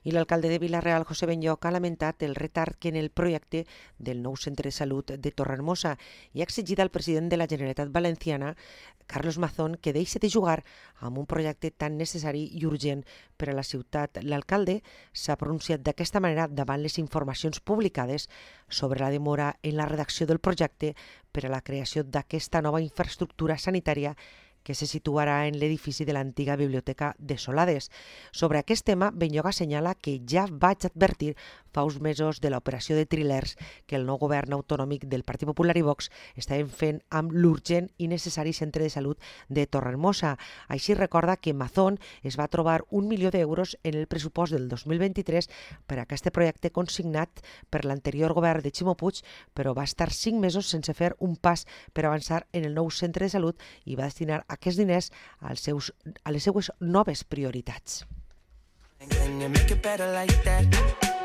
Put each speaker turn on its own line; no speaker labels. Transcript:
I l'alcalde de Vila-real, José Benlloch, ha lamentat el retard que en el projecte del nou centre de salut de Torrehermosa i ha exigit al president de la Generalitat Valenciana, Carlos Mazón, que deixi de jugar amb un projecte tan necessari i urgent per a la ciutat. L'alcalde s'ha pronunciat d'aquesta manera davant les informacions publicades sobre la demora en la redacció del projecte per a la creació d'aquesta nova infraestructura sanitària que se situarà en l'edifici de l'antiga Biblioteca de Solades. Sobre aquest tema, Benlloch assenyala que ja vaig advertir fa uns mesos de l'operació de trilers que el nou govern autonòmic del Partit Popular i Vox estaven fent amb l'urgent i necessari centre de salut de Torrehermosa. Així recorda que Mazón es va trobar 1 milió d'euros en el pressupost del 2023 per a aquest projecte consignat per l'anterior govern de Ximo Puig, però va estar 5 mesos sense fer un pas per avançar en el nou centre de salut i va destinar aquests diners a les seues noves prioritats.